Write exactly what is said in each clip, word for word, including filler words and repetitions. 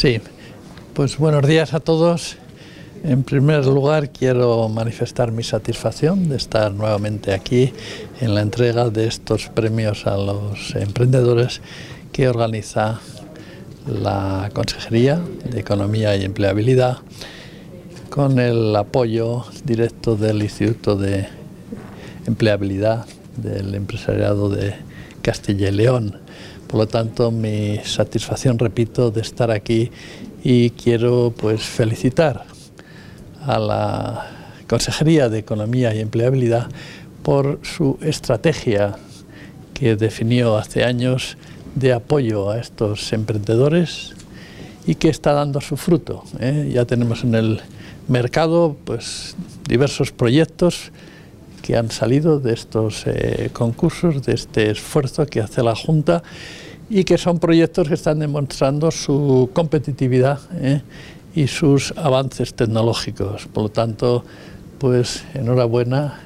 Sí, pues buenos días a todos. En primer lugar, quiero manifestar mi satisfacción de estar nuevamente aquí en la entrega de estos premios a los emprendedores que organiza la Consejería de Economía y Empleabilidad con el apoyo directo del Instituto de Empleabilidad del Empresariado de Castilla y León. Por lo tanto, mi satisfacción, repito, de estar aquí, y quiero pues felicitar a la Consejería de Economía y Empleabilidad por su estrategia que definió hace años de apoyo a estos emprendedores y que está dando su fruto, ¿eh? Ya tenemos en el mercado pues diversos proyectos que han salido de estos eh, concursos, de este esfuerzo que hace la Junta, y que son proyectos que están demostrando su competitividad ¿eh? y sus avances tecnológicos. Por lo tanto, pues enhorabuena,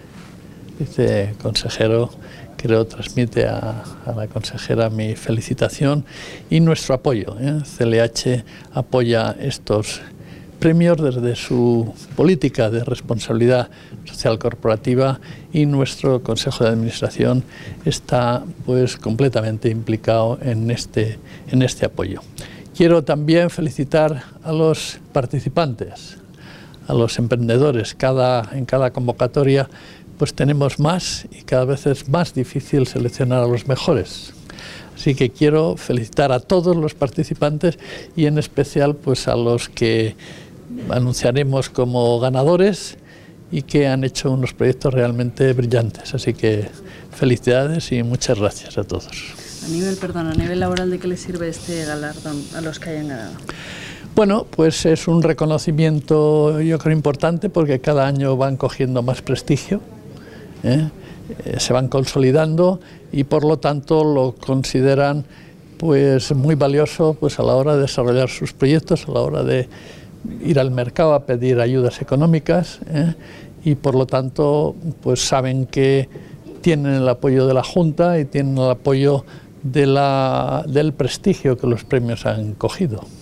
viceconsejero. Creo transmite a, a la consejera mi felicitación y nuestro apoyo. ¿eh? C L H apoya estos premios desde su política de responsabilidad social corporativa, y nuestro Consejo de Administración está pues completamente implicado en este, en este apoyo. Quiero también felicitar a los participantes, a los emprendedores. Cada, en cada convocatoria pues tenemos más y cada vez es más difícil seleccionar a los mejores. Así que quiero felicitar a todos los participantes y en especial pues a los que anunciaremos como ganadores y que han hecho unos proyectos realmente brillantes. Así que felicidades y muchas gracias a todos. A nivel, perdón, a nivel laboral, ¿de qué les sirve este galardón a los que hayan ganado? Bueno, pues es un reconocimiento, yo creo, importante, porque cada año van cogiendo más prestigio, ¿eh? Eh, se van consolidando y por lo tanto lo consideran pues muy valioso pues a la hora de desarrollar sus proyectos, a la hora de ir al mercado a pedir ayudas económicas, ¿eh? y por lo tanto pues saben que tienen el apoyo de la Junta y tienen el apoyo de la, del prestigio que los premios han cogido.